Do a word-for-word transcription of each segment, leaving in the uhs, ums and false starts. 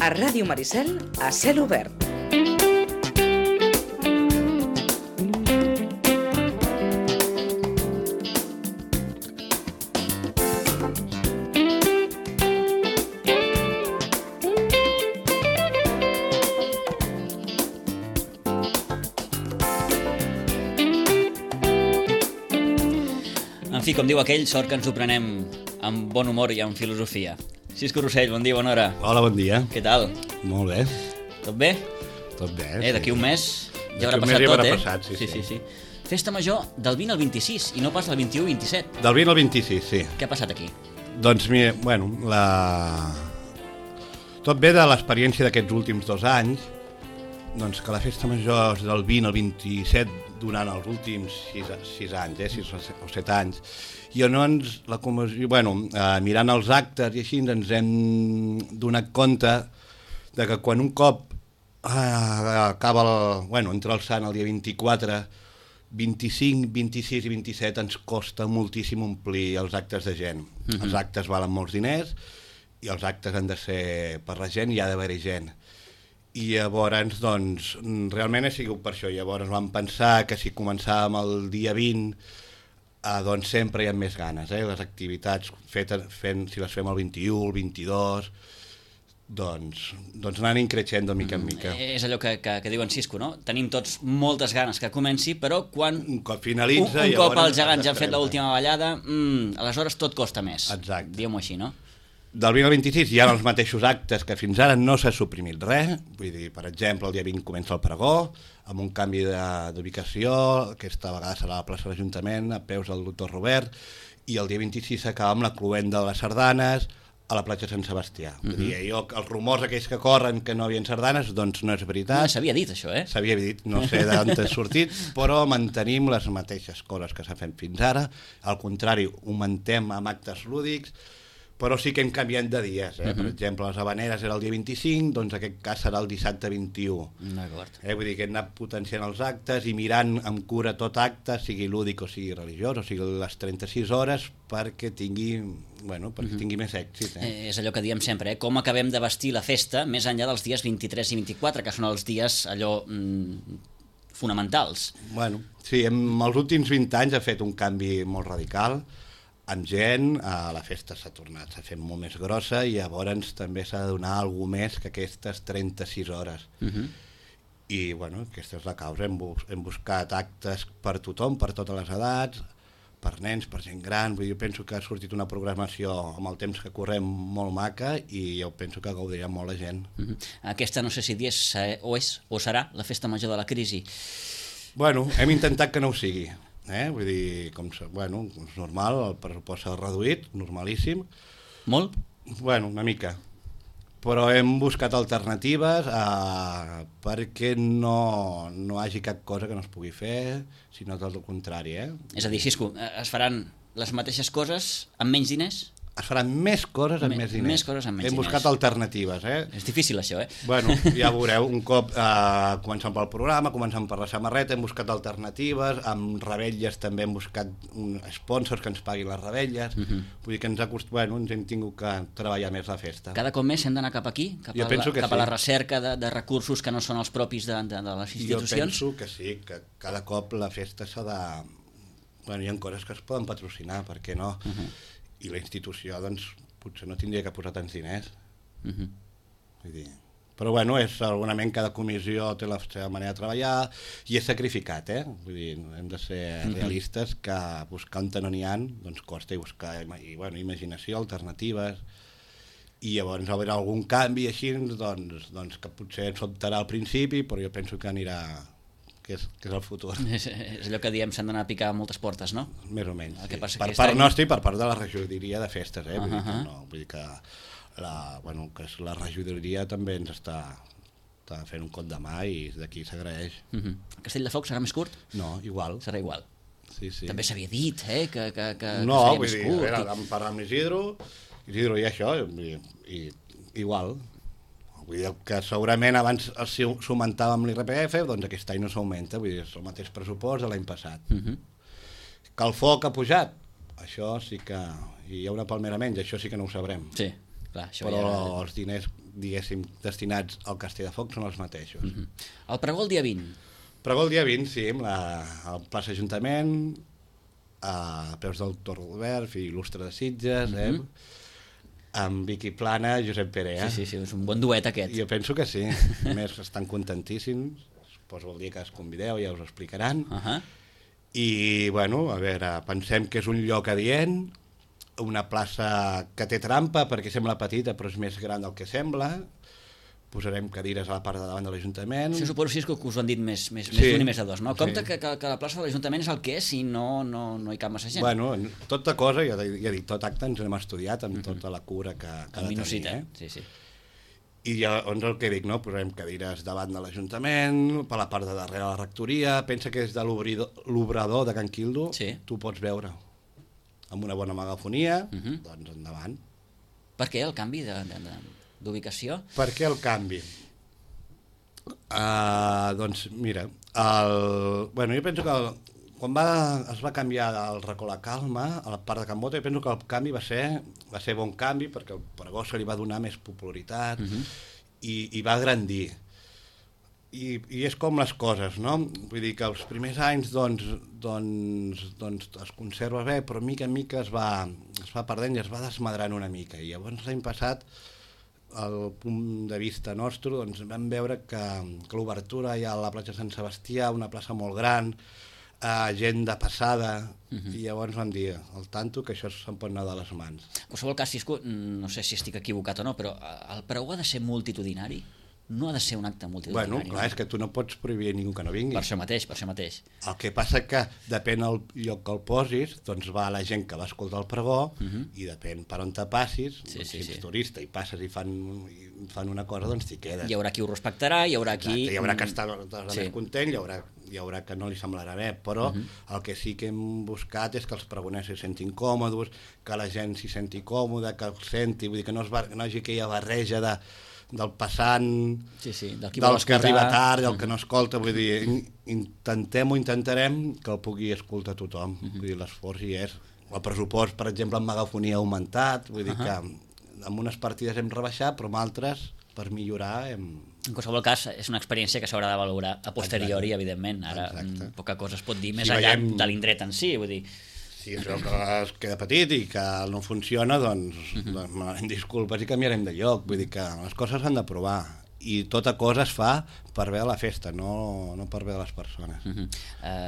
A Ràdio Maricel, a cel obert. En fi, com diu aquell, sort que ens ho prenem amb bon humor i amb filosofia. Cisco Rossell, bon dia, bona hora. Hola, bon dia. Què tal? Molt bé. Tot bé? Tot bé, Eh, d'aquí sí. un mes ja haurà D'aquí un passat mes ja tot, haurà eh? passat, sí, sí, sí. sí, sí. Festa major del vint al vint-i-sis i no pas del vint-i-u vint-i-set. Del vint al vint-i-sis, sí. Què ha passat aquí? Doncs, mira, bueno, la... tot ve de l'experiència d'aquests últims dos anys, doncs que la festa major és del vint al vint-i-set durant els últims sis, sis anys, eh, sis o set anys, i on ens, la comissió, bueno, eh, mirant els actes i així ens hem donat compte de que quan un cop eh, acaba, el, bueno, entra el Sant el dia vint-i-quatre, vint-i-cinc, vint-i-sis i vint-i-set ens costa moltíssim omplir els actes de gent. Uh-huh. Els actes valen molts diners i els actes han de ser per la gent i ha d'haver-hi gent. I llavors, doncs, realment ha sigut per això. Llavors vam pensar que si començàvem el dia vint, eh, doncs sempre hi ha més ganes, eh? Les activitats, fetes, fent, si les fem el vint-i-u, el vint-i-dos, doncs, doncs anant increixent mica en mica. Mm, és allò que, que, que diuen Cisco, no? Tenim tots moltes ganes que comenci, però quan Un cop finalitza... un, un cop els gegants ja han fet l'estrena. l'última ballada, mm, aleshores tot costa més. Exacte. Diguem-ho així, no? Del vint al vint-i-sis hi ha els mateixos actes que fins ara no s'ha suprimit res, vull dir, per exemple, el dia vint comença el pregó, amb un canvi de- d'ubicació, aquesta vegada serà a la plaça de l'Ajuntament, a peus del doctor Robert, i el dia vint-i-sis s'acaba amb la cluenda de les sardanes a la platja Sant Sebastià. Uh -huh. Vull dir, allò, els rumors aquells que corren que no hi havia sardanes, doncs no és Ah, veritat. s'havia dit això, eh? S'havia dit, no sé d'on ha sortit, però mantenim les mateixes coses que s'ha fet fins ara, al contrari, augmentem amb actes lúdics, però sí que hem canviat de dies, eh? Uh-huh. Per exemple, les Havaneres era el dia vint-i-cinc, doncs en aquest cas serà el dissabte vint-i-u. D'acord. Eh? Vull dir que hem anat potenciant els actes i mirant amb cura tot acte, sigui lúdic o sigui religiós, o sigui les trenta-sis hores, perquè tingui, bueno, perquè uh-huh. tingui més èxit. Eh? Eh, és allò que diem sempre, eh? Com acabem de vestir la festa més enllà dels dies vint-i-tres i vint-i-quatre, que són els dies allò mm, fonamentals. Bueno, sí, en els últims vint anys ha fet un canvi molt radical, amb gent, eh, la festa s'ha tornat, s'ha fet molt més grossa i llavors també s'ha de donar alguna més que aquestes trenta-sis hores. Uh-huh. I, bueno, aquesta és la causa. Hem, bus hem buscat actes per tothom, per totes les edats, per nens, per gent gran. Vull dir, jo penso que ha sortit una programació amb el temps que correm molt maca i jo penso que gaudirà molt la gent. Uh-huh. Aquesta no sé si és o és o serà la festa major de la crisi. Bueno, hem intentat que no ho sigui. Eh? Vull dir, com, bueno, és normal, el pressupost s'ha reduït, normalíssim. Molt? Bueno, una mica. Però hem buscat alternatives eh, perquè no, no hagi cap cosa que no es pugui fer, sinó tot el contrari. Eh? És a dir, Cisco, es faran les mateixes coses amb menys diners? Es faran més coses amb Me, més diners. Més coses amb menys hem diners. buscat alternatives. Eh? És difícil això, eh? Bueno, ja veureu, un cop eh, començant pel programa, començant per la samarreta, hem buscat alternatives, amb revetlles també hem buscat un sponsors que ens paguin les revetlles, uh -huh. Vull dir que ens ha cost... bueno, ens hem tingut que treballar més la festa. Cada cop més hem d'anar cap aquí, cap, Jo a, penso la, que cap sí. a la recerca de, de recursos que no són els propis de, de, de les institucions? Jo penso que sí, que cada cop la festa s'ha de... Bueno, hi ha coses que es poden patrocinar, per què no? Uh -huh. I la institució, doncs, potser no tindria que posar tants diners. Uh -huh. Vull dir... Però, bueno, és, segurament cada comissió té la seva manera de treballar i és sacrificat, eh? Vull dir, hem de ser uh -huh. realistes, que buscar on no n'hi ha, doncs costa, i buscar i, bueno, imaginació, alternatives, i llavors haurà algun canvi així, doncs, doncs que potser ens sobtarà al principi, però jo penso que anirà... Que és, que és el futur. És, és allò que diem, s'han d'anar a picar moltes portes, no? Més o menys, El que sí. passa Per que part any... nostra i per part de la regidoria de festes, eh? Vull, uh -huh. dir que no, vull dir que la, bueno, que la regidoria també ens està, està fent un cop de mà i d'aquí s'agraeix. Uh -huh. El Castell de Foc serà més curt? No, igual. Serà igual. Sí, sí. També s'havia dit, eh, que, que, que, no, que vull seria dir, més curt. a veure, vam parlar amb Isidro, Isidro i això, i, i igual. Vull dir que segurament abans s'augmentava amb l'I R P F, doncs aquest any no s'augmenta, vull dir, és el mateix pressupost de l'any passat. Uh -huh. Que el foc ha pujat, això sí que... I hi ha una palmera menys, això sí que no ho sabrem. Sí. Clar, això però ja... els diners, diguéssim, destinats al Castell de Foc són els mateixos. Mm-hmm. El pregó el dia vint. Pregó el dia vint, sí, amb la, al plaça Ajuntament, a peus del Doctor Robert, fill il·lustre de Sitges, mm-hmm. eh? Amb Vicky Plana, Josep Perea. Sí, sí, sí, és un bon duet aquest. Jo penso que sí, a més estan contentíssims, suposo el dia que es convideu ja us ho explicaran. Uh-huh. I, bueno, a veure, pensem que és un lloc adient, una plaça que té trampa perquè sembla petita però és més gran del que sembla. Posarem cadires a la part de davant de l'Ajuntament. Això suposo sí, que us ho han dit més, més, Sí. més d'un i més de dos, no? Compte Sí. que, que, que la plaça de l'Ajuntament és el que és i no, no, no hi cap massa gent. Bueno, tota cosa, ja, ja dic, tot acte ens hem estudiat amb mm-hmm. tota la cura que, que ha de tenir. Eh? Sí, sí. I llavors el que dic, no? Posarem cadires davant de l'Ajuntament, per la part de darrere de la rectoria, pensa que és de l'obrador de Can Quildo, Sí. tu pots veure amb una bona megafonia, Mhm. doncs endavant. Per què el canvi de, de, de, d'ubicació? Per què el canvi? Uh, doncs mira, el... bueno, jo penso que el... quan va... es va canviar el racó La Calma a la part de Can Bota, jo penso que el canvi va ser, va ser bon canvi perquè el pregó se li va donar més popularitat Mhm. i, i va agrandir. I, I és com les coses, no? Vull dir que els primers anys doncs, doncs, doncs es conserva bé, però mica en mica es va, es va perdent i es va desmadrant una mica. I llavors l'any passat, al punt de vista nostre, doncs, vam veure que, que l'obertura ja a la platja Sant Sebastià, una plaça molt gran, eh, gent de passada, uh-huh. i llavors vam dir, al tanto, que això se'n pot anar de les mans. En qualsevol cas, Cisco, no sé si estic equivocat o no, però el pregó ha de ser multitudinari? No ha de ser un acte multitudinari? Bueno, clar, és que tu no pots prohibir a ningú que no vingui. Per això mateix, per això mateix. El que passa que depèn del lloc que el posis, doncs va la gent que va escoltar el pregó, uh-huh. i depèn per on te passis, Sí, doncs, sí, si ets sí. turista i passes i fan, i fan una cosa, doncs t'hi quedes. Hi haurà qui ho respectarà, hi haurà qui... Exacte, hi haurà que estar sí. més content, hi haurà, hi haurà que no li semblarà bé, però uh-huh. el que sí que hem buscat és que els pregoners s'hi sentin còmodes, que la gent s'hi senti còmoda, que el senti, vull dir que no, es va, no hi hagi aquella barreja de, del passant, Sí, sí, del qui del vol que escoltar. arriba tard, del que no escolta, vull dir, intentem o intentarem que el pugui escoltar tothom, uh-huh. vull dir, l'esforç hi és. El pressupost, per exemple, en megafonia ha augmentat, vull dir uh-huh. que amb unes partides hem rebaixat, però amb altres, per millorar, hem... En qualsevol cas, és una experiència que s'haurà de valorar a posteriori, Exacte. Evidentment. Ara Exacte. poca cosa es pot dir Si més enllà veiem- de l'indret en si, vull dir... Si es veu que es queda petit i que no funciona, doncs, uh-huh. doncs demanem disculpes i canviarem de lloc. Vull dir que les coses s'han de provar. I tota cosa es fa per bé de la festa, no, no per bé de les persones. Uh -huh.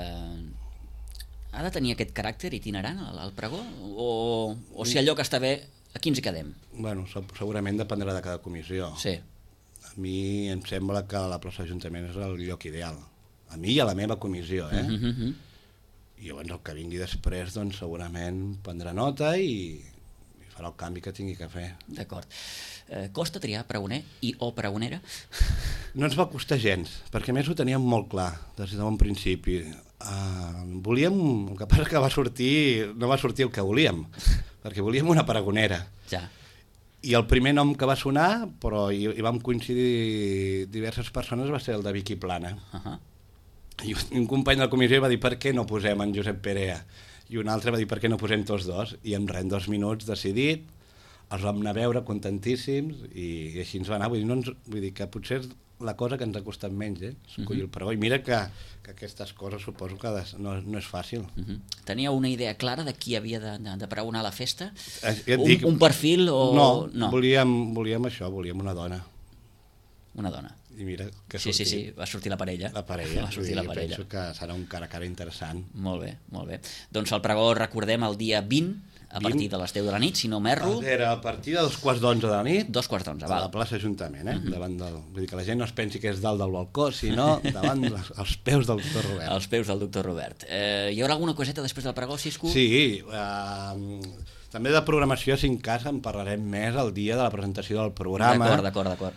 uh, ha de tenir aquest caràcter itinerant, el, el pregó? O, o si el lloc està bé, aquí ens hi quedem? Bueno, segurament dependrà de cada comissió. Sí. A mi em sembla que la plaça d'Ajuntament és el lloc ideal. A mi i a la meva comissió, eh? Uh -huh. I llavors el que vingui després, doncs segurament prendrà nota i, i farà el canvi que tingui que fer. D'acord. Eh, costa triar pregoner i o pregonera? No ens va costar gens, perquè a més ho teníem molt clar des de bon principi. Uh, volíem, el que passa que va sortir, no va sortir el que volíem, perquè volíem una pregonera. Ja. I el primer nom que va sonar, però hi, hi vam coincidir diverses persones, va ser el de Vicky Plana. Uh -huh. I un company de la comissió va dir per què no posem en Josep Perea, i un altre va dir per què no posem tots dos, i en res, en dos minuts decidit, els vam anar a veure contentíssims i, i així ens va anar. Vull dir, no ens, vull dir que potser és la cosa que ens ha costat menys, eh? escollir el pregó. I mira que, que aquestes coses suposo que no, no és fàcil. Uh -huh. Teníeu una idea clara de qui havia de, de, de pregonar la festa? Eh, ja et un, dic, un perfil o... No, no. Volíem, volíem això, volíem una dona. Una dona. I mira que Sí, sí, sí, va sortir la parella. La parella, Va sortir la jo parella. penso que serà un cara a cara interessant. Molt bé, molt bé. Doncs el pregó, recordem, el dia vint, a vint. partir de les deu de la nit, si no m'erro, Era a partir de dos quarts d'onze de la nit, dos quarts d'onze, a la val. plaça Ajuntament, eh? Uh-huh. Davant del... Vull dir que la gent no es pensi que és dalt del balcó, sinó davant dels als peus del doctor Robert. Als peus del doctor Robert. Eh, hi haurà alguna coseta després del pregó, Cisco? Sí, eh, també de programació, si en cas, en parlarem més el dia de la presentació del programa. D'acord, d'acord, d'acord.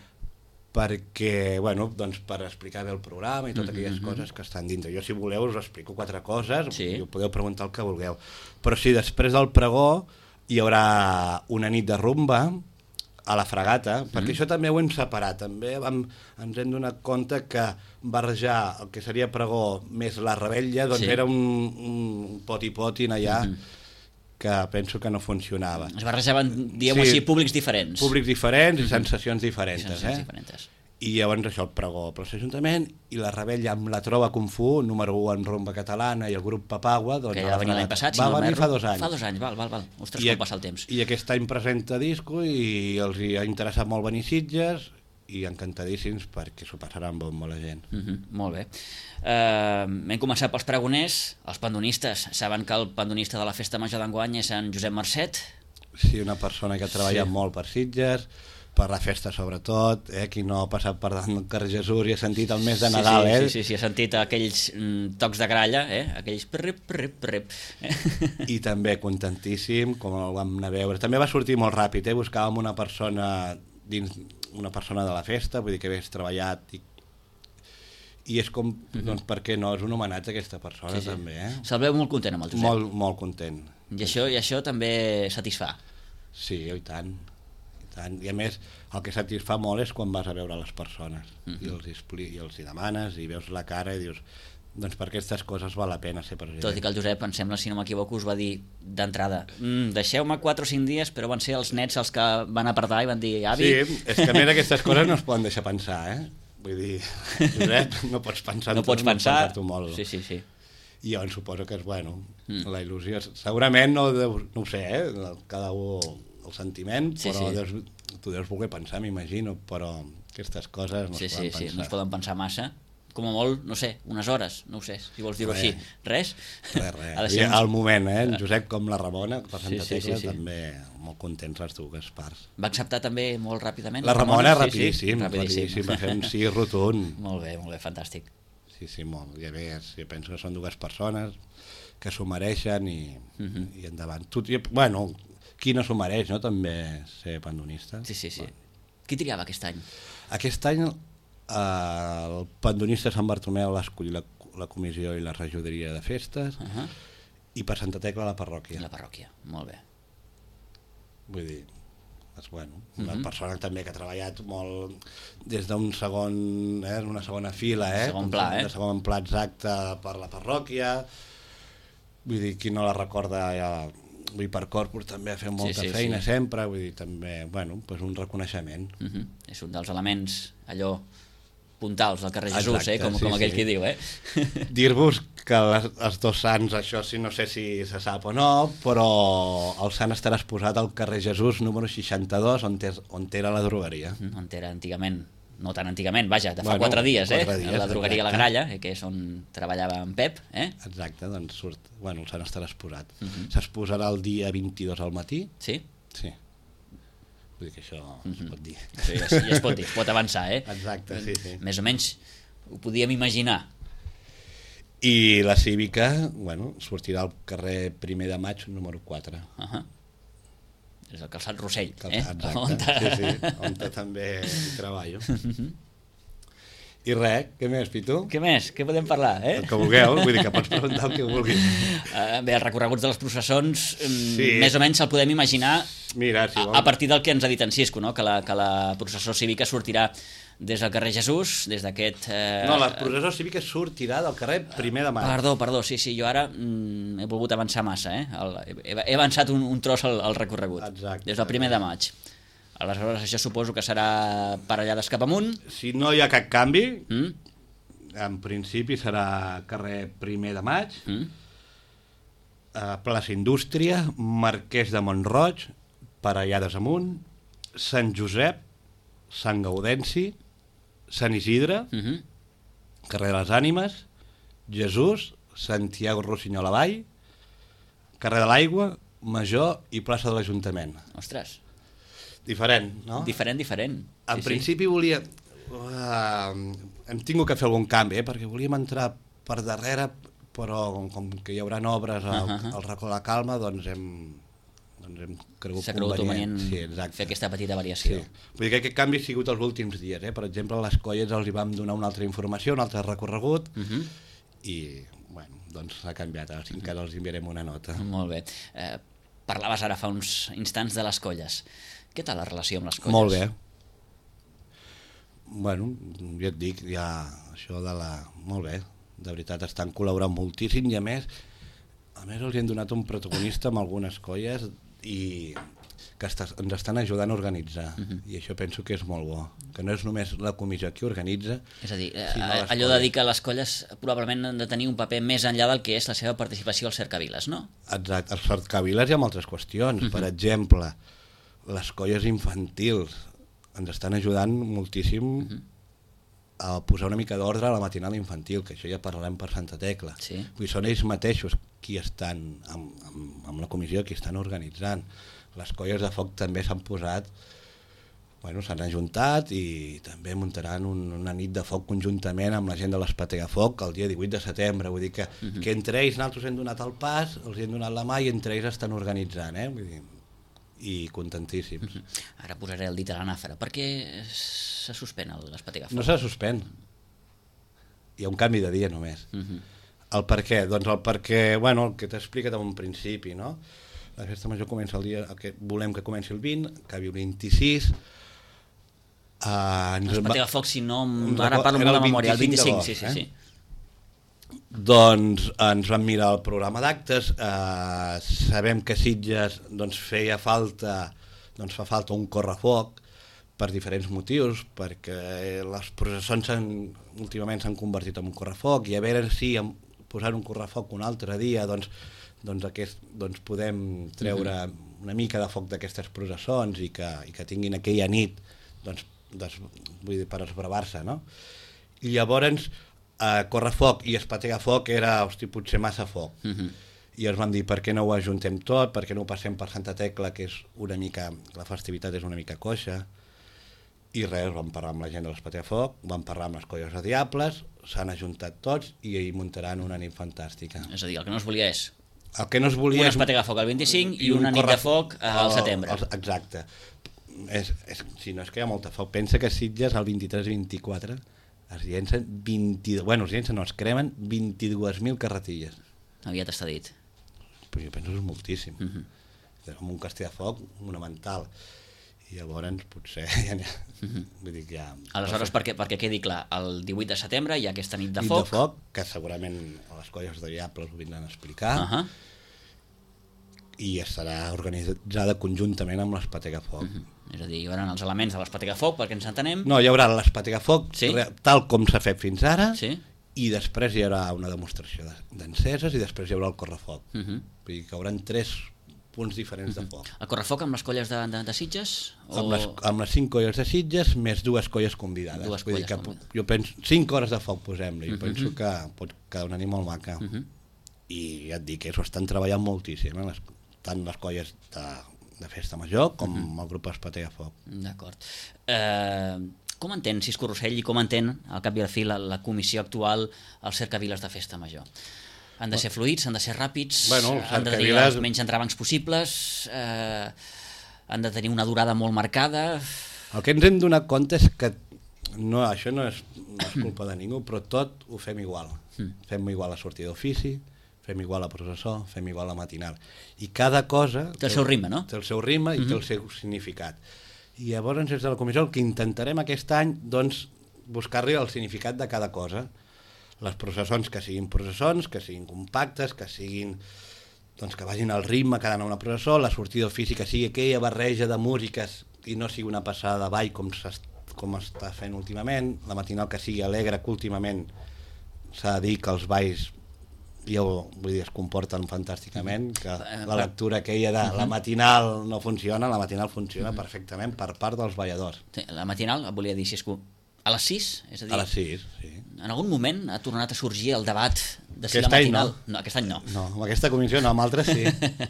Perquè, bueno, doncs per explicar bé el programa i totes Mm-hmm. aquelles coses que estan dintre. Jo, si voleu, us explico quatre coses, Sí. i ho podeu preguntar el que vulgueu. Però sí, després del pregó hi haurà una nit de rumba a la Fragata, perquè Mm. això també ho hem separat. També vam, ens hem donat compte que barrejar el que seria pregó més la rebella, doncs Sí. era un, un poti-poti allà, Mhm. que penso que no funcionava. Es barrejaven, diguem-ho Sí, així, públics diferents. Públics diferents i sensacions diferents. Sensacions eh? diferents. I llavors això, el pregó per l'Ajuntament i la rebella amb la Trova Kung Fu, número u en rumba catalana, i el grup Papagua... Doncs, Que ja va venir l'any passat, si va no venir m'erro. fa dos anys. Fa dos anys, val, val, val. Ostres, I, com passa el temps. I aquest any presenta disco i els hi ha interessat molt venir Sitges i encantadíssims perquè s'ho passaran bon molt la gent. Uh -huh, molt bé. Uh, hem començat pels pregoners, els pandonistes. Saben que el pandonista de la Festa Major d'enguany és en Josep Marcet? Sí, una persona que ha treballat Sí. molt per Sitges, per la festa sobretot, eh? Qui no ha passat per davant del carrer Jesús i ha sentit el mes de Sí, Nadal, sí, eh? sí, sí, sí, he sentit aquells mm, tocs de gralla, eh? Aquells prip, prip, prip. Eh? I també contentíssim, com el vam anar a veure. També va sortir molt ràpid, eh? Buscàvem una persona dins una persona de la festa, vull dir que hagués treballat i, i és com, uh-huh. doncs per què no, és un homenatge a aquesta persona Sí, sí. també, eh? Se'l veu molt content amb el Josep. Molt, molt content. I això, I això també satisfà. Sí, i tant. I tant. I a més, el que satisfà molt és quan vas a veure les persones uh-huh. i, els expli i els hi demanes i veus la cara i dius, doncs per aquestes coses val la pena ser president. Tot i que el Josep, em sembla, si no m'equivoco, us va dir d'entrada, mm, deixeu-me quatre o cinc dies, però van ser els nets els que van apartar i van dir, avi... Sí, és que a més aquestes coses no es poden deixar pensar, eh? Vull dir, Josep, no pots pensar... No pots tu, pensar... No molt. Sí, sí, sí. I llavors suposo que és, bueno, mm. la il·lusió... Segurament no, deu, no ho sé, eh? Cada un el sentiment, Sí, però sí. Deus, tu deus voler pensar, m'imagino, però aquestes coses no Sí, es sí, poden sí, pensar. no es poden pensar massa. Com a molt, no sé, unes hores, no ho sé, si vols dir-ho Res. així. Res? Res, res. Ha de I ser un- al moment, eh? En Josep com la Ramona, per Santa Sí, sí, Tecla, sí, sí. també molt contents les dues parts. Va acceptar també molt ràpidament? La Ramona, sí, rapidíssim, sí, rapidíssim, va fer un sí rotund. Molt bé, molt bé, fantàstic. Sí, sí, molt. I a més, jo penso que són dues persones que s'ho mereixen i, uh Mhm. -huh. i endavant. Tu, i, bueno, qui no s'ho mereix, no?, també ser pandonista. Sí, sí, sí. Qui triava aquest any? Aquest any eh, el pandonista Sant Bartomeu va escollir la, la comissió i la regidoria de festes Uh -huh. i per Santa Tecla la parròquia. La parròquia, molt bé. Vull dir, és bueno, una Uh -huh. persona també que ha treballat molt des d'un segon, eh, una segona fila, eh? Segon pla, eh? De segon pla exacte per la parròquia. Vull dir, qui no la recorda ja... Vull dir, per Corpus també ha fet molta sí, feina sí. sempre, vull dir, també, bueno, pues un reconeixement. Uh -huh. És un dels elements, allò, puntals del carrer Jesús, Exacte, eh? com, sí, com aquell sí. qui diu, eh? Dir-vos que les, els dos sants, això sí, no sé si se sap o no, però el sant estarà exposat al carrer Jesús número seixanta-dos, on, és, on era la drogueria. On era antigament, no tan antigament, vaja, de fa Bueno, quatre dies, quatre eh? dies, la drogueria La exacte. Gralla, eh? Que és on treballava en Pep, eh? Exacte, doncs surt, bueno, el sant estarà exposat. Uh -huh. S'exposarà el dia vint-i-dos al matí, Sí? sí. Vull dir que això uh -huh. es pot dir. Això ja, es- ja es pot dir, es pot avançar, eh? Exacte, sí, sí. Més o menys ho podíem imaginar. I la cívica, bueno, sortirà al carrer primer de maig, número quatre. Uh -huh. És el calçat Rossell, Cal- eh? Exacte, On te- sí, sí, on te també hi treballo. I res, què més, Pitu? Què més? Què podem parlar, eh? El que vulgueu, vull dir que pots preguntar el que vulguis. Uh, bé, els recorreguts de les processons, um, Sí. més o menys se'l podem imaginar Mira, si a, vols... a partir del que ens ha dit en Cisco, no? que, la, que la processó cívica sortirà des del carrer Jesús, des d'aquest... Eh, No, la processó cívica sortirà del carrer primer de maig. Perdó, perdó, sí, sí, jo ara mm, he volgut avançar massa, eh? El, he, he avançat un, un tros al, al recorregut. Exacte. Des del primer de maig. Aleshores, això suposo que serà parellades cap amunt. Si no hi ha cap canvi, Mm? en principi serà carrer primer de maig, Mm? eh, plaça Indústria, Marquès de Montroig, Parellades amunt, Sant Josep, Sant Gaudenci, Sant Isidre, Mm -hmm. carrer de les Ànimes, Jesús, Santiago Rossinyol avall, carrer de l'Aigua, Major i plaça de l'Ajuntament. Ostres, Diferent, no? diferent, diferent. En Sí, sí. principi volia... Uh, hem tingut que fer algun canvi, eh? Perquè volíem entrar per darrere, però com, com que hi haurà obres al, Uh -huh. al racó de la Calma, doncs hem, doncs hem cregut S'ha cregut convenient Sí, exacte. fer aquesta petita variació. Sí. Vull dir que aquest canvi ha sigut els últims dies. Eh? Per exemple, a les colles els hi vam donar una altra informació, un altre recorregut, Uh -huh. i bueno, doncs s'ha canviat. Ara sí que els enviarem una nota. Molt bé. Eh, parlaves ara fa uns instants de les colles. Què tal la relació amb les colles? Molt bé. Bueno, ja et dic, ja això de la... Molt bé, de veritat, estan col·laborant moltíssim i a més A més, els hem donat un protagonista amb algunes colles i que està, ens estan ajudant a organitzar. Uh -huh. I això penso que és molt bo. Que no és només la comissió qui organitza, és a dir, sinó les allò de colles. dir que les colles probablement han de tenir un paper més enllà del que és la seva participació al cercaviles, no? Exacte. Als cercaviles hi ha altres qüestions. Uh -huh. Per exemple, les colles infantils ens estan ajudant moltíssim uh -huh. a posar una mica d'ordre a la matinal infantil, que això ja parlarem per Santa Tecla. Sí. Vull dir, són ells mateixos qui estan amb, amb, amb la comissió, qui estan organitzant. Les colles de foc també s'han posat, bueno, s'han ajuntat i també muntaran un, una nit de foc conjuntament amb la gent de l'Espategafoc el dia divuit de setembre. Vull dir que, uh -huh. que entre ells nosaltres hem donat el pas, els hem donat la mà i entre ells estan organitzant, eh? Vull dir, i contentíssims. Uh -huh. Ara posaré el dit a la nàfera. Per què se suspèn l'Espategafoc? No se suspèn. Hi ha un canvi de dia només. Uh -huh. El per què? Doncs el perquè, bueno, el que t'he explicat en un principi, no? La festa major comença el dia, que volem que comenci el vint, acabi el vint-i-sis. Uh, L'Espategafoc, si no, ara parlo molt de memòria, el vint-i-cinc, sí, sí, eh? sí. Doncs ens vam mirar el programa d'actes, eh, sabem que Sitges doncs, feia falta, doncs fa falta un correfoc per diferents motius, perquè les processons últimament s'han convertit en un correfoc i a veure si posar un correfoc un altre dia doncs, doncs, aquest, doncs podem treure uh-huh. una mica de foc d'aquestes processons i que, i que tinguin aquella nit doncs, des, vull dir, per esbravar-se, no? I llavors Uh, correfoc i Espategafoc era, hosti, potser massa foc. Uh-huh. I ens vam dir, per què no ho ajuntem tot, per què no ho passem per Santa Tecla, que és una mica, la festivitat és una mica coixa. I res, vam parlar amb la gent de l'Espategafoc, vam parlar amb les colles de Diables, s'han ajuntat tots i hi muntaran una nit fantàstica. És a dir, el que no es volia és el que no es volia un és Espategafoc al vint-i-cinc i, i una un nit de foc al setembre. El, exacte. És, és, si no és que hi ha molta foc. Pensa que Sitges el vint-i-tres i vint-i-quatre es llencen vint, bueno, es llencen, no, es cremen vint-i-dues mil carretilles. Aviat està dit. Però jo penso que és moltíssim. Uh Uh-huh. -huh. Amb un castell de foc monumental. I llavors potser ja n'hi ha... Uh -huh. Vull dir que ja... Aleshores, perquè, perquè quedi clar, el divuit de setembre hi ha aquesta nit de nit foc. de foc, que segurament les colles de Diables ho vindran a explicar. Uh -huh. I estarà organitzada conjuntament amb l'Espategafoc. Uh -huh. És a dir, hi haurà els elements de l'Espategafoc, perquè ens entenem. No, hi haurà l'Espategafoc sí? tal com s'ha fet fins ara, sí? i després hi haurà una demostració d'enceses i després hi haurà el correfoc. Uh -huh. Vull dir que hi haurà tres punts diferents uh -huh. de foc. El correfoc amb les colles de, de, de Sitges? O... Amb, les, amb les cinc colles de Sitges més dues colles convidades. Dues Vull colles dir que convidades. jo penso, cinc hores de foc posem-li, jo uh -huh. penso que pot quedar una nit molt maca. Uh -huh. I ja et dic que s'ho estan treballant moltíssim, eh? les, tant les colles de, de Festa Major com uh -huh. el grup Espategafoc. D'acord. Eh... Com entén Cisco Rossell i com entén, al cap i a la fi, la, la comissió actual als cercaviles de Festa Major? Han de ser fluïts, han de ser ràpids, bueno, han de tenir cercaviles... els menys entrebancs possibles, eh, han de tenir una durada molt marcada... El que ens hem donat compte és que no, això no és, no és culpa de ningú, però tot ho fem igual. Mm. Fem igual la sortida d'ofici, fem igual la processó, fem igual la matinal. I cada cosa... Té el seu ritme, no? Té el seu ritme i mm-hmm. té el seu significat. I llavors, des de la comissió, el que intentarem aquest any, doncs, buscar-li el significat de cada cosa. Les processons que siguin processons, que siguin compactes, que siguin... doncs que vagin al ritme cada una processó, la sortida d'ofici que sigui aquella barreja de músiques i no sigui una passada de ball com, com està fent últimament, la matinal que sigui alegre, que últimament s'ha de dir que els balls jo vull dir, es comporten fantàsticament, que la lectura aquella de la matinal no funciona, la matinal funciona perfectament per part dels balladors. Sí, la matinal, volia dir, si és a les sis? És a dir, a les sis, sí. En algun moment ha tornat a sorgir el debat de si aquest la matinal... Any no. no. Aquest any no. No, amb aquesta comissió no, amb altres sí.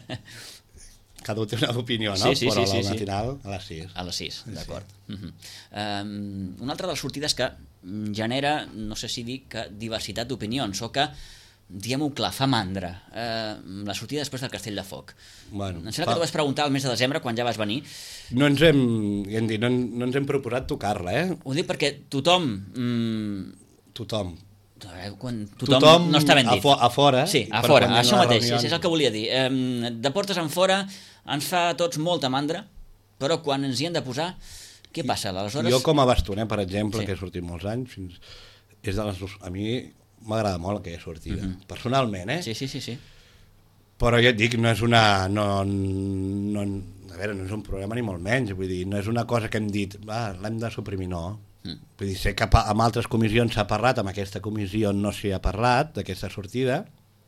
Cada un té una opinió, no? Sí, sí, però sí, la sí, matinal a les sis. A les sis, d'acord. Sí. Uh -huh. um, una altra de les sortides que genera, no sé si dir que diversitat d'opinions, o que diguem-ho clar, fa mandra. Uh, la sortida després del Castell de Foc. Bueno, em sembla fa... que t'ho vas preguntar el mes de desembre, quan ja vas venir. No ens hem, ja hem dit, no, no ens hem proposat tocar-la, eh? Ho dic perquè tothom... Mm, tothom. Quan tothom, tothom no està ben dit. A, fo a fora. Sí, a fora, això mateix, reunions... és el que volia dir. Um, de portes en fora ens fa a tots molta mandra, però quan ens hi hem de posar, què passa? Aleshores... Jo com a bastoner, per exemple, sí. que he sortit molts anys, fins... és de les... a mi m'agrada molt aquella sortida, uh -huh. personalment, eh? Sí, sí, sí, sí. Però ja et dic, no és una... No, no, a veure, no és un problema ni molt menys, vull dir, no és una cosa que hem dit, va, l'hem de suprimir, no. Mm. Vull dir, sé que amb altres comissions s'ha parlat, amb aquesta comissió no s'hi ha parlat, d'aquesta sortida,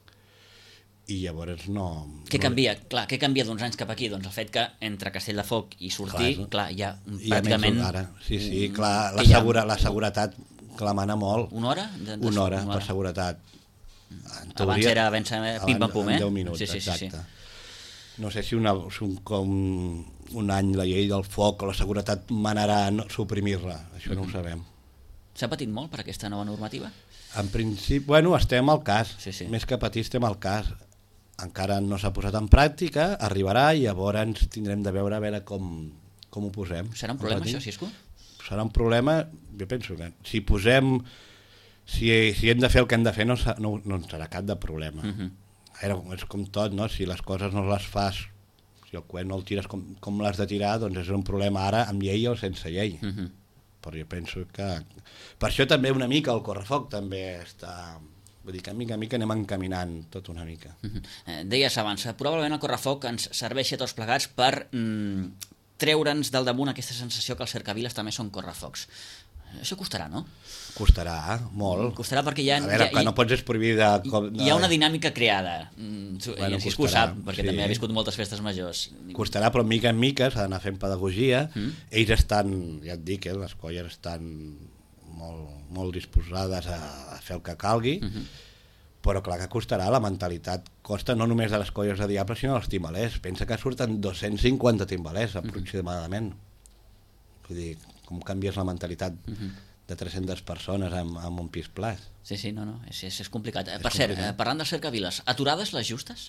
i llavors no... Què no... canvia? Clar, què canvia d'uns anys cap aquí? Doncs el fet que entre Castelldefels i sortir, clar, clar hi ha hi pràcticament... Ha ara. Sí, sí, clar, la, ha... segura, la seguretat clamana molt. Una hora? De, de... Una hora, una hora per seguretat. En abans era ben pim-pam-pum, eh? En deu minuts, sí, sí, exacte. Sí, sí. No sé si, una, si un, com un any la llei del foc o la seguretat manarà a suprimir-la, això mm-hmm. no ho sabem. S'ha patit molt per aquesta nova normativa? En principi, bueno, estem al cas, sí, sí. Més que patir estem al cas. Encara no s'ha posat en pràctica, arribarà i llavors tindrem de veure a veure com, com ho posem. Serà un problema això, Xisco? Serà un problema, jo penso que si posem, si, si hem de fer el que hem de fer no, no, no en serà cap de problema. Uh-huh. Era, és com tot, no? Si les coses no les fas, si el coet no el tires com, com l'has de tirar, doncs és un problema ara amb llei o sense llei. Uh-huh. Però jo penso que... Per això també una mica el correfoc també està... Vull dir que mica a mica anem encaminant tot una mica. Uh-huh. eh, deies abans, probablement el correfoc ens serveixi a tots plegats per mm, treure'ns del damunt aquesta sensació que els cercaviles també són correfocs. Això costarà, no? Costarà, molt. Costarà perquè hi ha... A veure, hi ha, que no pots exprohir de... Hi ha una dinàmica creada. Bueno, I Xisco ho sap, perquè sí. També ha viscut moltes festes majors. Costarà, però mica en mica s'ha d'anar fent pedagogia. Mm. Ells estan, ja et dic, eh, les colles estan molt, molt disposades a, a fer el que calgui, mm-hmm. però clar que costarà, la mentalitat costa no només de les colles de diable, sinó dels timbalers. Pensa que surten dos-cents cinquanta timbalers, aproximadament. Mm-hmm. Vull dir, com canvies la mentalitat mm-hmm. de tres-centes persones en, en un pis pla. Sí, sí, no, no, és, és, és complicat. És per complicat. Cert, eh, parlant dels cercaviles, aturades les justes?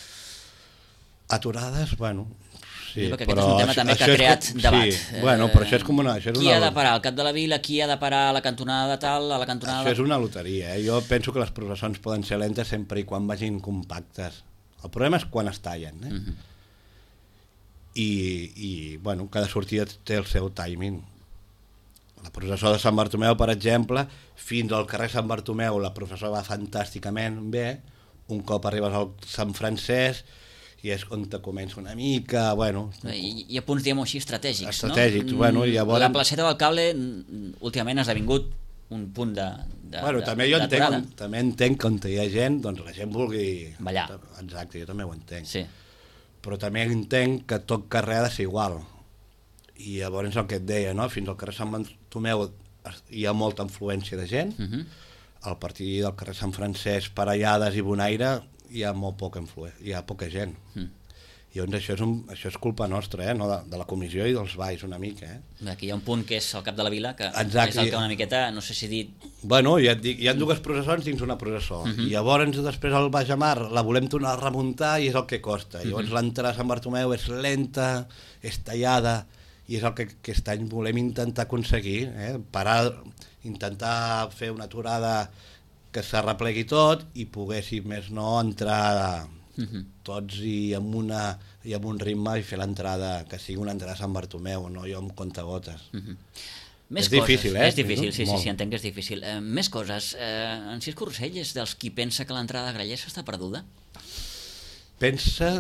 Aturades, bueno... Sí, perquè però aquest és un tema també que ha creat com, debat. Sí, bueno, però això és com una... Això és qui una... ha de parar al cap de la vila, qui ha de parar a la cantonada de tal, a la cantonada... Això és una loteria, eh? Jo penso que les processons poden ser lentes sempre i quan vagin compactes. El problema és quan es tallen, eh? Uh-huh. I, i, bueno, cada sortida té el seu timing. La processó de Sant Bartomeu, per exemple, fins al carrer Sant Bartomeu la processó va fantàsticament bé, un cop arribes al Sant Francesc i és on te comença una mica, bueno... I, i a punts, diguem-ho així, estratègics, estratègics, no? Bueno, llavors... La placeta del Cable últimament ha esdevingut un punt de, de, bueno, de, també jo d'aturada. entenc, també entenc que on hi ha gent, doncs la gent vulgui... Ballar. Exacte, jo també ho entenc. Sí. Però també entenc que tot carrer ha de ser igual. I llavors el que et deia, no? Fins al carrer Sant Bartomeu hi ha molta influència de gent, uh-huh. Al partir del carrer Sant Francesc, Parellades i Bonaire hi ha molt poca influència, hi ha poca gent. Uh-huh. I llavors això és, un, això és culpa nostra, eh? No? de, de la comissió i dels balls una mica. Eh? Aquí hi ha un punt que és el cap de la vila, que exacte. És el que una miqueta, no sé si dit... Bueno, ja et dic, hi ha dues processons dins una processó, uh-huh. I llavors després al Baix Amar la volem tornar a remuntar i és el que costa. Uh-huh. Llavors l'entrada a Sant Bartomeu és lenta, és tallada, i és el que aquest any volem intentar aconseguir, eh? Parar, intentar fer una aturada que s'arreplegui tot i poder, si més no, entrar uh-huh. tots i amb, una, i amb un ritme i fer l'entrada, que sigui una entrada a Sant Bartomeu, no jo amb comptagotes. Uh-huh. Més és coses, difícil, eh? És difícil, sí, sí, Molt. sí, entenc que és difícil. Eh, més coses. Eh, en Xisco Rossell és dels qui pensa que l'entrada a Grallers està perduda? Pensa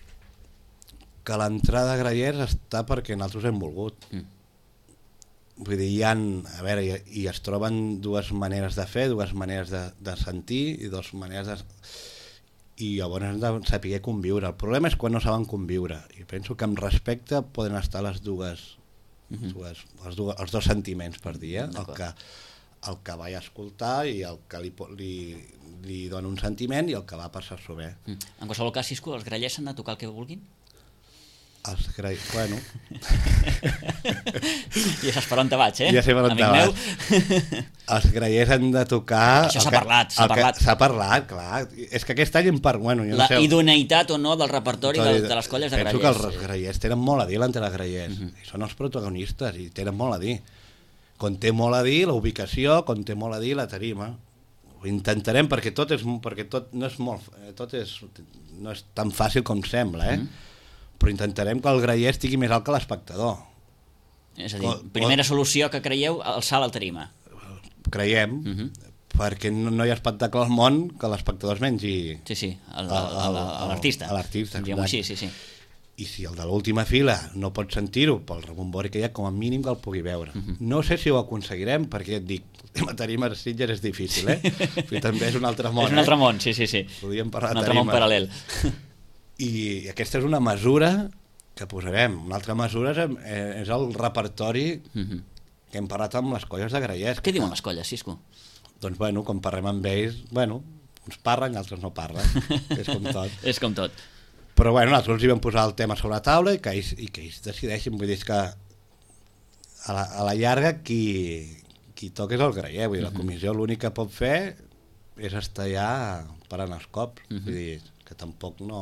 que l'entrada a Grallers està perquè nosaltres hem volgut. Mm. Vull dir, hi ha, a veure, i, i es troben dues maneres de fer, dues maneres de, de sentir i dues maneres de... I llavors hem de saber conviure. El problema és quan no saben conviure. I penso que amb respecte poden estar les dues, uh-huh. dues, les dues els dos sentiments per dir, eh? el, que, el que vaig escoltar i el que li, li, li dona un sentiment i el que va passar-s'ho bé. Mm. En qualsevol cas, Xisco, els grallers s'han de tocar el que vulguin? Els grallers, bueno... Ja saps per on te vaig, eh? Ja sé per on te vaig. Els grallers han de tocar... Això s'ha parlat, s'ha parlat. S'ha parlat, clar. És que aquest any en part... Bueno, jo la no sé, idoneïtat o no del repertori de, de les colles de grallers. Penso que els grallers tenen molt a dir l'entre grallers. Uh-huh. I són els protagonistes i tenen molt a dir. Quan té molt a dir la ubicació, quan té molt a dir la tarima. Ho intentarem perquè tot és perquè tot no és molt tot és no és tan fàcil com sembla, eh? Uh-huh. Però intentarem que el graller estigui més alt que l'espectador. És a dir, primera solució que creieu, alçar la tarima. Creiem, uh-huh. perquè no, no hi ha espectacle al món que l'espectador es mengi... Sí, sí, l'artista. L'artista, diguem-ho així, sí, sí. I si el de l'última fila no pot sentir-ho pel rebombori que hi ha, com a mínim que el pugui veure. Uh-huh. No sé si ho aconseguirem, perquè et dic, el tema tarima a Sitges és difícil, eh? Però també és un altre món, És un altre món, sí, sí, sí. Podríem parlar un de altre tarima. món paral·lel. I aquesta és una mesura que posarem. Una altra mesura és, és el repertori uh-huh. que hem parlat amb les colles de Grallers. Què diuen les colles, Cisco? Doncs, bueno, quan parlem amb ells, bueno, uns parlen i altres no parlen. És com tot. És com tot. Però, bueno, nosaltres els hi vam posar el tema sobre la taula i que ells, i que ells decideixin. Vull dir que a la, a la llarga qui, qui toca és el Graller. Vull dir, la comissió l'únic que pot fer és estar allà parant els cops. Uh-huh. Vull dir, que tampoc no...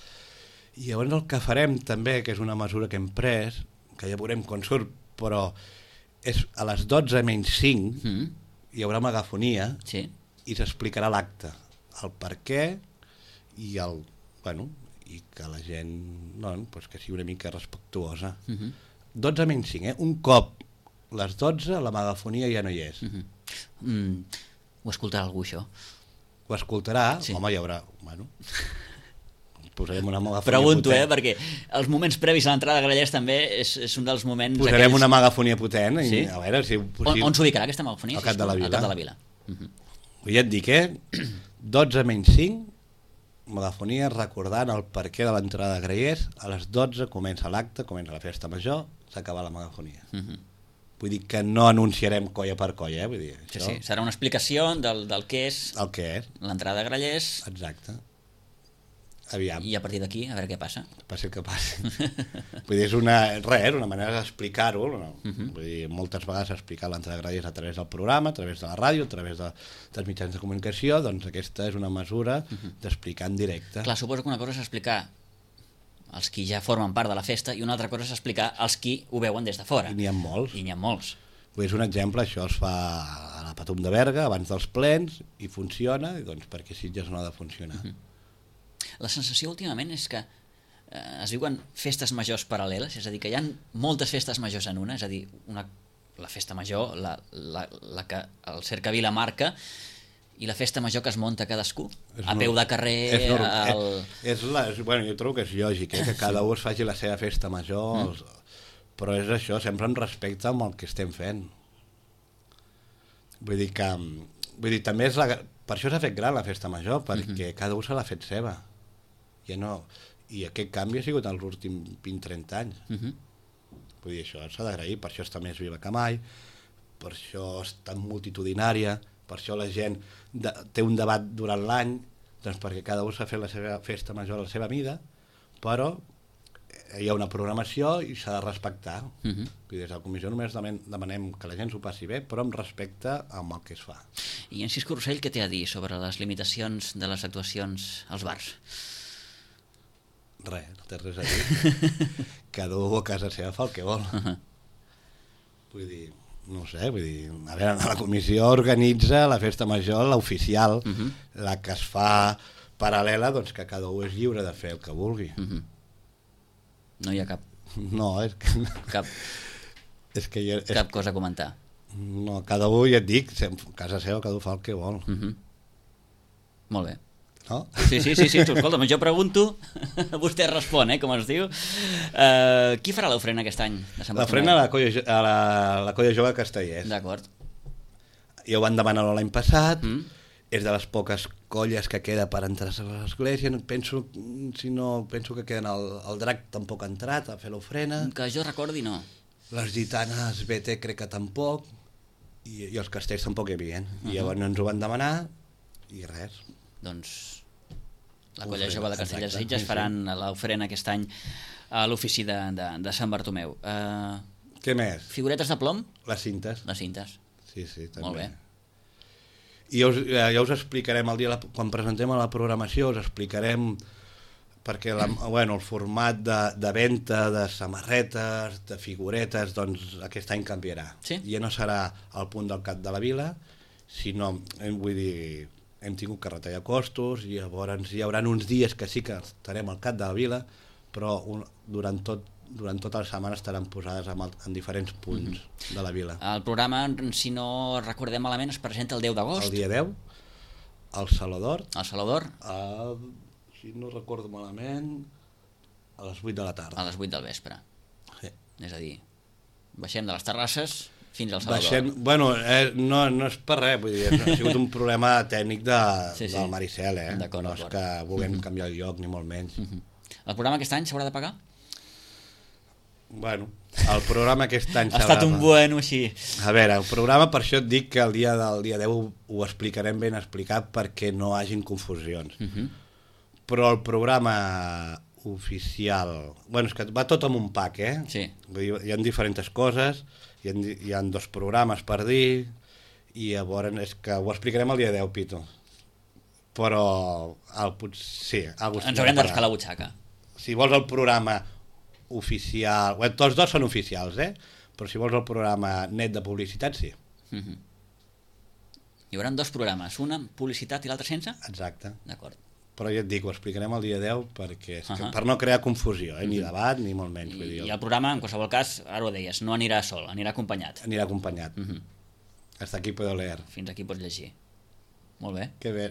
I llavors el que farem també, que és una mesura que hem pres, que ja veurem com surt, però és a les dotze menys cinc uh-huh. hi haurà megafonia sí. i s'explicarà l'acte, el per què i el... Bueno, i que la gent no, pues que sigui una mica respectuosa. Uh-huh. dotze menys cinc, eh? Un cop les dotze la megafonia ja no hi és. Uh-huh. mm, ho escoltarà algú, això? Ho escoltarà? Sí. Home, hi haurà... Bueno, posarem una megafonia Pregunto, potent. eh, perquè els moments previs a l'entrada de Grallers també és, és un dels moments... Posarem aquells... una megafonia potent. I, sí? A veure, si, on si... on s'ubicarà aquesta megafonia? Al Cap de la Vila. Al Cap de la Vila. Uh-huh. Ja et dic, eh? dotze menys cinc, megafonia recordant el perquè de l'entrada de Grallers. A les dotze comença l'acte, comença la festa major, s'acaba la megafonia. Uh-huh. Vull dir que no anunciarem colla per colla, eh? Vull dir, sí, això... sí, serà una explicació del, del que és, el que és l'entrada de Grallers. Exacte. Aviam. I a partir d'aquí, a veure què passa. Passi el que passi. Vull dir, és una, res, una manera d'explicar-ho. No? Uh-huh. Vull dir, moltes vegades explicar l'entrada de Grallers a través del programa, a través de la ràdio, a través de, dels mitjans de comunicació, doncs aquesta és una mesura uh-huh. d'explicar en directe. Clar, suposo que una cosa és explicar els qui ja formen part de la festa i una altra cosa és explicar els qui ho veuen des de fora. I n'hi ha molts. I n'hi ha molts. Vull dir, és un exemple, això es fa a la Patum de Berga, abans dels plens, i funciona, i doncs perquè Sitges no ha de funcionar. Uh-huh. La sensació últimament és que eh, es diuen festes majors paral·leles, és a dir, que hi ha moltes festes majors en una, és a dir, una, la festa major, la, la, la que el Cercavila marca, i la festa major que es munta cadascú, és a peu de carrer... És norm, el... és, és la, és, bueno, jo trobo que és lògic, eh, que cada un es faci la seva festa major, mm. els, però és això, sempre en respecte amb el que estem fent. Vull dir que... Vull dir, també és la, per això s'ha fet gran la festa major, perquè mm-hmm. cada un se l'ha fet seva. Ja no, i aquest canvi ha sigut els últims vint trenta anys. Uh-huh. Vull dir, això s'ha d'agrair, per això està més viva que mai, per això és tan multitudinària, per això la gent de, té un debat durant l'any, doncs perquè cada un s'ha fet la seva festa major a la seva mida, però hi ha una programació i s'ha de respectar. Uh-huh. I des de la comissió només demanem, demanem que la gent s'ho passi bé, però amb respecte amb el que es fa. I en Cisco Rossell, què té a dir sobre les limitacions de les actuacions als bars? Res, no té res a dir. Cada un a casa seva fa el que vol. Uh-huh. Vull dir, no sé, vull dir, a veure, la comissió organitza la festa major, l'oficial, uh-huh. la que es fa paral·lela, doncs que cada un és lliure de fer el que vulgui. Uh-huh. No hi ha cap... No, és que... Cap, és que jo, és... cap cosa a comentar. No, cada un, ja et dic, a casa seva cada un fa el que vol. Uh-huh. Molt bé. No? Sí, sí, sí, sí. Escolta'm, jo pregunto, vostè respon, eh, com es diu. Uh, qui farà l'ofrena aquest any? L'ofrena a la colla, a la, la colla jove Castellers. D'acord. Ja ho van demanar l'any passat, mm. és de les poques colles que queda per entrar a l'església. Penso, si no, penso que queden el, el drac tampoc ha entrat a fer l'ofrena. Que jo recordi, no. Les gitanes B T crec que tampoc, i, i els castells tampoc hi havia. Uh-huh. I llavors ens ho van demanar, i res. Doncs la colla jove de Castellers i Sitges faran l'ofrena aquest any a l'ofici de, de, de Sant Bartomeu. Uh, Què més? Figuretes de plom? Les cintes. Les cintes. Sí, sí, també. Molt bé. I ja us, ja us explicarem el dia, quan presentem a la programació, us explicarem perquè la, bueno, el format de, de venda de samarretes, de figuretes, doncs aquest any canviarà. Sí? Ja no serà al punt del Cap de la Vila, sinó, vull dir, hem tingut que retallar costos, i llavors hi haurà uns dies que sí que estarem al Cap de la Vila, però un, durant tot durant tota la setmana estaran posades en, el, en diferents punts mm-hmm. de la vila. El programa, si no recordem malament, es presenta el deu d'agost. El dia deu, al Saló d'Or. Al Saló d'Or. Si no recordo malament, a les vuit de la tarda. A les vuit del vespre. Sí. És a dir, baixem de les terrasses fins al Saló Baixem, d'Or. Bueno, eh, no, no és per res, vull dir, ha sigut un problema tècnic de, sí, sí. del Maricel, eh? D'acord, no és d'acord. que vulguem Mm-hmm. canviar el lloc, ni molt menys. Mm-hmm. El programa aquest any s'haurà de pagar? Bueno, el programa aquest any ha estat un bueno així. A veure, el programa, per això et dic que el dia del dia deu ho explicarem ben explicat perquè no hagin confusions. Uh-huh. Però el programa oficial... Bueno, és que va tot en un pack, eh? Sí. Vull dir, hi ha diferents coses, hi ha, hi ha dos programes per dir, i llavors és que ho explicarem el dia deu, Pito. Però... El, sí, ens haurem de rascar la butxaca. Si vols el programa oficial... Bé, tots dos són oficials, eh? Però si vols el programa net de publicitat, sí. Uh-huh. Hi haurà dos programes, un amb publicitat i l'altre sense? Exacte. D'acord. Però ja et dic, ho explicarem el dia deu perquè és que, uh-huh. per no crear confusió, eh? Ni debat ni molt menys. I, vull dir, I el programa, en qualsevol cas, ara ho deies, no anirà sol, anirà acompanyat. Anirà acompanyat. Uh-huh. Hasta aquí puedo leer. Fins aquí pots llegir. Molt bé. Que bé.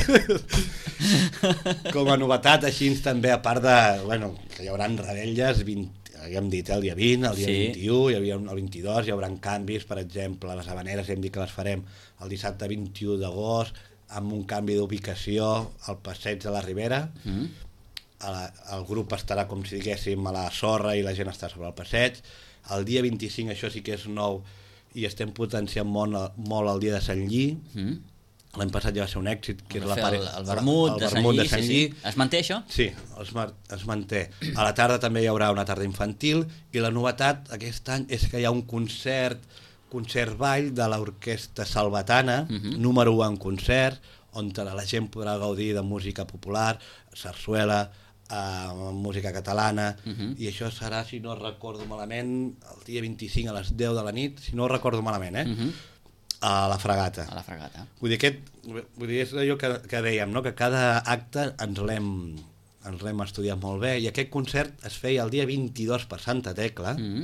Com a novetat, així també, a part de... Bueno, que hi haurà revetlles, vint, ja hem dit, el dia vint, el dia sí. vint-i-u, hi havia el vint-i-dos, hi haurà canvis, per exemple, les habaneres hem dit que les farem el dissabte vint-i-u d'agost, amb un canvi d'ubicació al passeig de la Ribera. Mm. A la, el grup estarà, com si diguéssim, a la sorra i la gent està sobre el passeig. El dia vint-i-cinc, això sí que és nou, i estem potenciant molt, molt el dia de Sant Lli. Mm. L'any passat ja va ser un èxit, que és la pare... el, el vermut, el, el de, Sant Lli, de Sant Lli. Sí, sí. Es manté això? Sí, es, es manté. A la tarda també hi haurà una tarda infantil i la novetat aquest any és que hi ha un concert, concert-ball de l'Orquestra Salvatana, uh-huh. número u en concert, on la gent podrà gaudir de música popular, sarsuela, eh, música catalana, uh-huh. i això serà, si no recordo malament, el dia vint-i-cinc a les deu de la nit, si no recordo malament, eh? Uh-huh. A la Fragata. A la Fragata. Vull dir, aquest, vull dir és allò que, que dèiem, no? Que cada acte ens l'hem ens l'hem estudiat molt bé, i aquest concert es feia el dia vint-i-dos per Santa Tecla, mm-hmm.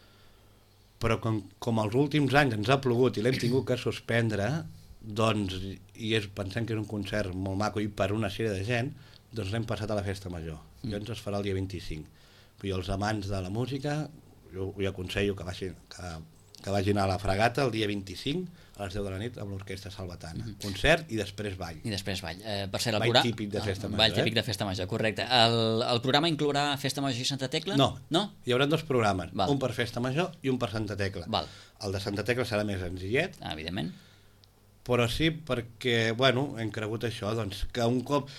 però com, com els últims anys ens ha plogut i l'hem tingut que suspendre, doncs, i és, pensem que és un concert molt maco i per una sèrie de gent, doncs l'hem passat a la Festa Major. Mm. Llavors es farà el dia vint-i-cinc. I els amants de la música, jo us aconsello que vagin... Que, que vagin a la Fragata el dia vint-i-cinc a les deu de la nit amb l'Orquestra Salvatana. Mm-hmm. Concert i després ball. I després ball. Eh, per ser el ball programa... típic de Festa Major. Ball típic de Festa Major, correcte. El, el programa inclourà Festa Major i Santa Tecla? No, no? Hi haurà dos programes, Val. un per Festa Major i un per Santa Tecla. Val. El de Santa Tecla serà més senzillet. Ah, evidentment. Però sí, perquè, bueno, hem cregut això, doncs, que un cop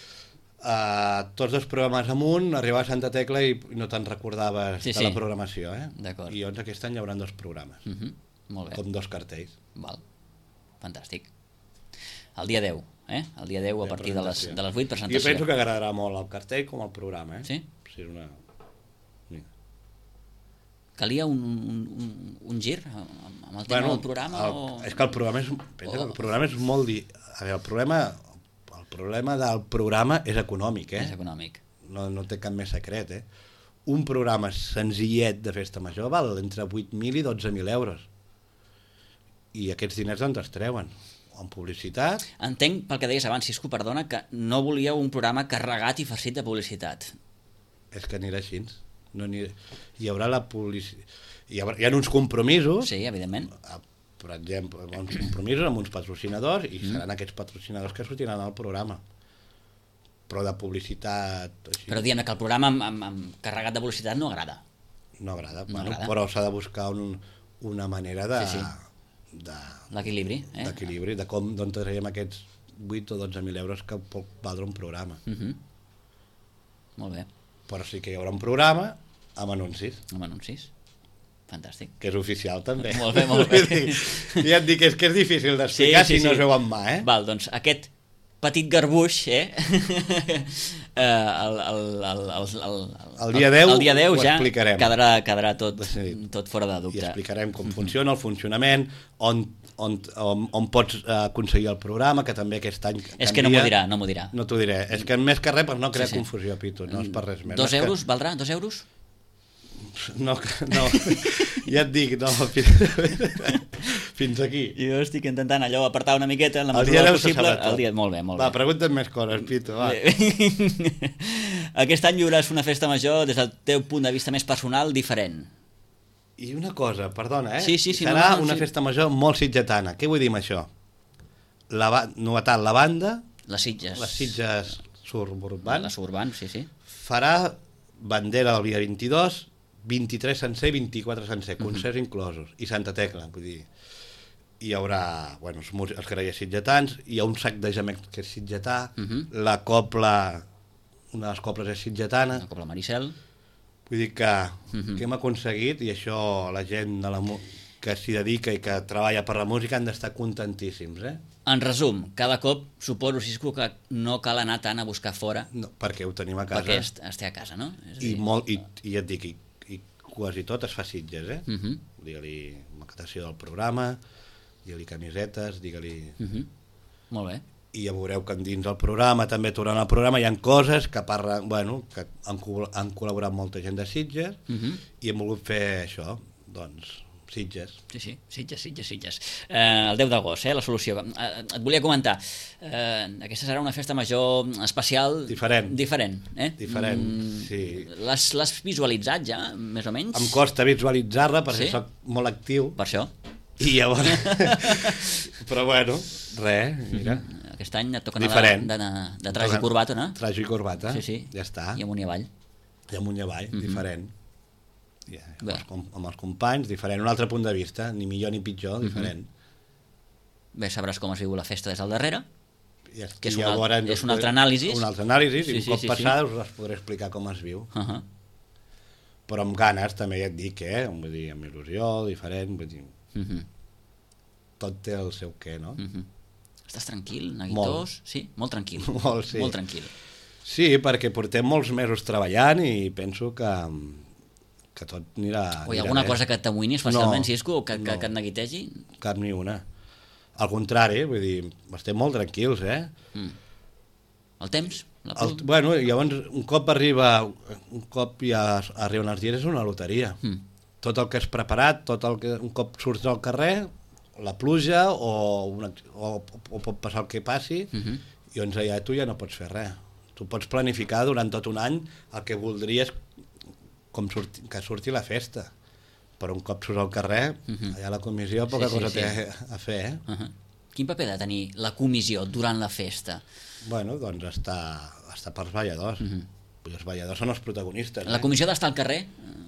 uh, tots dos programes amunt, arribava a Santa Tecla i no te'n recordaves sí, de sí. la programació, eh? D'acord. I llavors aquest any hi haurà dos programes. Mhm. Molt bé. Com dos cartells. Val. Fantàstic. El dia deu, eh? El dia deu a partir de les, de les vuit, presentació. Jo penso que agradarà molt el cartell com el programa, eh? Sí? Sí, és una... Mira. Calia un, un, un, un gir amb el tema bueno, del programa? El, o... És que el programa és, pensa, el programa és molt... Di... A veure, el problema, el problema del programa és econòmic, eh? És econòmic. No, no té cap més secret, eh? Un programa senzillet de Festa Major val entre vuit mil i dotze mil euros. I aquests diners d'on es treuen? En publicitat? Entenc, pel que deies abans, Cisco, perdona, que no volíeu un programa carregat i farcit de publicitat. És que anirà així. No anirà... Hi haurà la publicitat... Hi, haurà... Hi ha uns compromisos... Sí, evidentment. Per exemple, uns compromisos amb uns patrocinadors i mm. seran aquests patrocinadors que sortiran al programa. Però de publicitat... Així... Però dient que el programa amb, amb, amb carregat de publicitat no agrada. No agrada, no bueno, agrada. Però s'ha de buscar un, una manera de... Sí, sí. de l'equilibri, eh? d'equilibri, de com d'on traiem aquests vuit o dotze mil euros que pot valdre un programa. Uh-huh. Molt bé. Però sí que hi haurà un programa amb anuncis. Amb anuncis. Fantàstic. Que és oficial, també. Molt bé, molt bé. Ja et dic, és que és difícil d'explicar sí, sí, si no sí. es veu amb mà, eh? Val, doncs aquest petit garbuix, eh? el, el, el, el, el, el dia deu, el dia deu ho ja explicarem. Quedarà, quedarà tot, tot fora de dubte. I explicarem com funciona el funcionament, on, on, on, on pots aconseguir el programa, que també aquest any canvia. És que no m'ho dirà, no m'ho dirà. No t'ho diré. És que més que res per no crear sí, sí. confusió, Pitu, no és per res més. Dos euros, que... valdrà? Dos euros? No, no, ja et dic, no, fins aquí. Jo estic intentant allò apartar una miqueta en la El mesura dia del deu se possible. sabrà tot. El dia, molt bé, molt Va, bé. pregunta't més coses, Pito, va. Aquest any viuràs una festa major des del teu punt de vista més personal diferent. I una cosa, perdona, eh? Sí, sí, sí, Serà no, no, una sí. festa major molt sitgetana. Què vull dir amb això? La ba... Novetat, la banda, Les Sitges. les Sitges suburbans, Les suburbans, sí, sí. farà bandera del dia vint-i-dos, vint-i-tres sencer i vint-i-quatre sencer, concerts uh -huh. inclosos, i Santa Tecla, vull dir, hi haurà, bueno, els, músics, els grallers sitgetans, hi ha un sac de gemec que és sitgetà, uh -huh. la copla, una de les coples és sitgetana, La Copla Maricel. vull dir que, uh -huh. que hem aconseguit, i això la gent de la, que s'hi dedica i que treballa per la música han d'estar contentíssims, eh? En resum, cada cop suposo, Cisco, que no cal anar tant a buscar fora No, perquè ho tenim a casa. perquè est, esté a casa, no? És a I, dir, molt, i, i ja et dic, i, i quasi tot es fa Sitges, eh? Uh -huh. Digue-li maquetació del programa, digue-li camisetes, digue-li... Uh -huh. Molt bé. I ja veureu que dins el programa, també tornant al programa, hi ha coses que parlen, bueno, que han, co- han col·laborat molta gent de Sitges Uh -huh. i hem volgut fer això, doncs, Sitges. Sí, sí, Sitges, Sitges, Sitges. Eh, el deu d'agost, eh, la solució. Eh, et volia comentar, eh, aquesta serà una festa major especial... Diferent. Diferent, eh? Diferent, Mm, sí. L'has l'has visualitzat ja, més o menys? Em costa visualitzar-la perquè Sí? soc molt actiu Per això. i llavors... Però bueno, res, mira. Aquest any et toca anar Diferent. de, de, de traje i corbata, no? Traje i corbata, Sí, sí. ja està. I amunt i avall. I amunt i avall, Mhm. diferent. I, eh, amb, Bé. els, com- amb els companys, diferent. Un altre punt de vista, ni millor ni pitjor, diferent. Bé, sabràs com es viu la festa des del darrere. I, Que és i un al- llavors és us un altre podré- anàlisi. Un altre anàlisi, Sí, i un sí, cop sí, passada us les podré explicar com es viu. Uh -huh. Però amb ganes, també ja et dic, eh? Vull dir, amb il·lusió, diferent, vull dir, Uh -huh. tot té el seu què, no? Uh -huh. Estàs tranquil, neguitós? Sí, molt tranquil. Molt, sí. Molt tranquil. Sí, perquè portem molts mesos treballant i penso que, que tot anirà... O hi ha anirà alguna bé. cosa que t'amoïni especialment, No, Cisco, que, que, no. que et neguitegi? Cap ni una. Al contrari, vull dir, estem molt tranquils, eh? Mm. El temps? La El, bueno, llavors, un cop arriba, un cop ja arriben els dies, és una loteria. Mm. Tot el que és preparat, tot el que un cop surts al carrer, la pluja o, una, o, o pot passar el que passi, Uh -huh. i llavors allà tu ja no pots fer res. Tu pots planificar durant tot un any el que voldries com surti, que surti la festa. Però un cop surts al carrer, Uh -huh. allà la comissió poca Sí, sí, cosa sí. té a fer, eh? Uh -huh. Quin paper ha de tenir la comissió durant la festa? Bueno, doncs està, està pels balladors. Uh -huh. Els balladors són els protagonistes, La eh? comissió ha d'estar al carrer?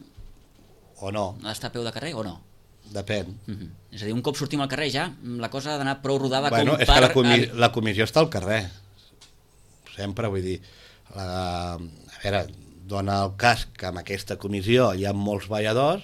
O no, Ha d'estar a peu de carrer o no? depèn. Uh -huh. És a dir, un cop sortim al carrer ja la cosa ha d'anar prou rodada Bueno, com és per... que la, comi la comissió està al carrer. Sempre, vull dir... La, a veure, dona el cas que amb aquesta comissió hi ha molts balladors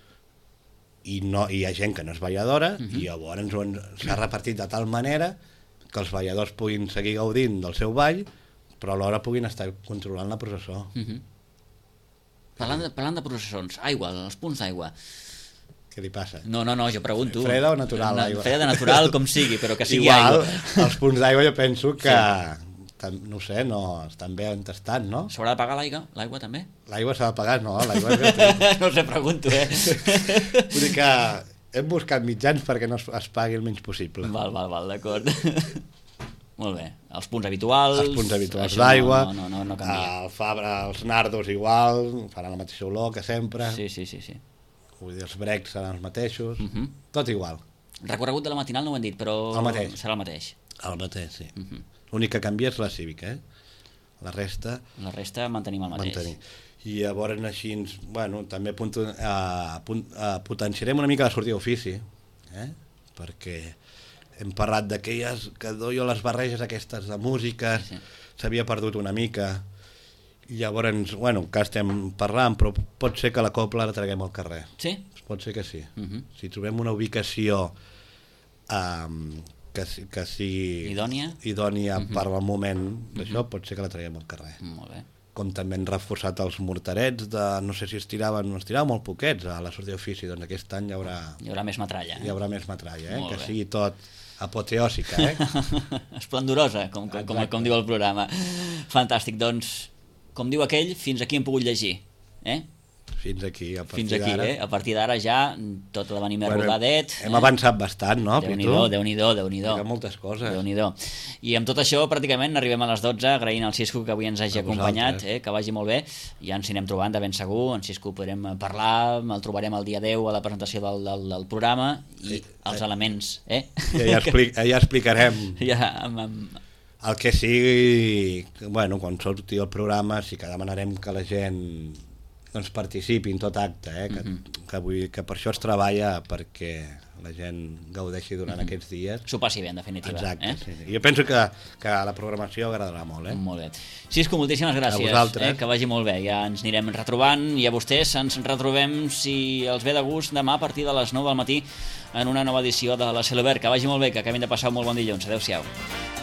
i, no, i hi ha gent que no és balladora, uh -huh. i llavors s'ha repartit de tal manera que els balladors puguin seguir gaudint del seu ball, però alhora puguin estar controlant la processó. Uh -huh. Parlant, de, parlant de processons, aigua, els punts d'aigua. Què li passa? No, no, no, jo pregunto. Freda o natural, Na- l'aigua? Freda, natural, com sigui, però que sigui Igual, aigua. els punts d'aigua jo penso que, sí. no ho sé, no, estan bé on estan, no? S'haurà de pagar l'aigua, l'aigua també? L'aigua s'ha de pagar, no, l'aigua és gratuïta. No sé, pregunto, eh? Vull dir que hem buscat mitjans perquè no es, es pagui el menys possible. Val, val, val, d'acord. Molt bé. Els punts habituals... Els punts habituals això d'aigua, No, no, no, no canvia. el Fabra, els nardos igual, faran la mateixa olor que sempre, Sí, sí, sí, sí. vull dir, els brecs seran els mateixos, Uh -huh. tot igual. Recorregut de la matinal no ho hem dit, però El mateix. serà el mateix. El mateix, sí. Uh -huh. L'únic que canvia és la cívica, eh? La resta, La resta mantenim el mateix. mantenir. I llavors així, bueno, també punto, uh, punt, uh, potenciarem una mica la sortida d'ofici, eh? Perquè hem parlat d'aquelles que doio les barreges aquestes de música, Sí, sí. s'havia perdut una mica, i llavors, bueno, que estem parlant, però pot ser que la copla la traguem al carrer. Sí? Pot ser que sí. Uh -huh. Si trobem una ubicació um, que, si- que sigui Idònia? idònia Uh -huh. per al moment d'això, pot ser que la traguem al carrer. Molt bé. Com també han reforçat els morterets de, no sé si es tiraven, no es tiraven molt poquets a la sortida d'ofici, doncs aquest any hi haurà, Hi haurà més metralla. hi haurà més metralla, eh? Molt Que bé. sigui tot apoteòsica, eh? Esplendorosa, com, com, com, com diu el programa. Fantàstic, doncs, com diu aquell, fins aquí hem pogut llegir. Eh? fins aquí. A Fins aquí, eh? A partir d'ara ja tot ha de venir més Bueno, rodadet. Hem eh? avançat bastant, no, Déu-n'hi-do, Pitu? Déu-n'hi-do, Déu-n'hi-do. Hi ha moltes coses. Déu-n'hi-do. I amb tot això, pràcticament, arribem a les dotze, agraint al Cisco que avui ens hagi A acompanyat, vosaltres. eh? Que vagi molt bé. Ja ens anirem trobant de ben segur. En Cisco podrem parlar, el trobarem el dia deu a la presentació del, del, del programa i Sí. els elements, eh? Ja, ja, explic, ja explicarem ja, amb, amb... el que sigui, bueno, quan surti el programa sí que demanarem que la gent doncs participi en tot acte, eh? que, Mhm. que, vull, que per això es treballa, perquè la gent gaudeixi durant Mhm. aquests dies. S'ho passi bé, en definitiva. Exacte, eh? sí, sí. Jo penso que, que la programació agradarà molt. Eh? Molt bé. Cisco, moltíssimes gràcies. A vosaltres. Eh? Que vagi molt bé. Ja ens anirem retrobant i a vostès ens retrobem, si els ve de gust, demà a partir de les nou del matí en una nova edició de la Celobert. Que vagi molt bé, que acabin de passar un molt bon dilluns. Adéu-siau.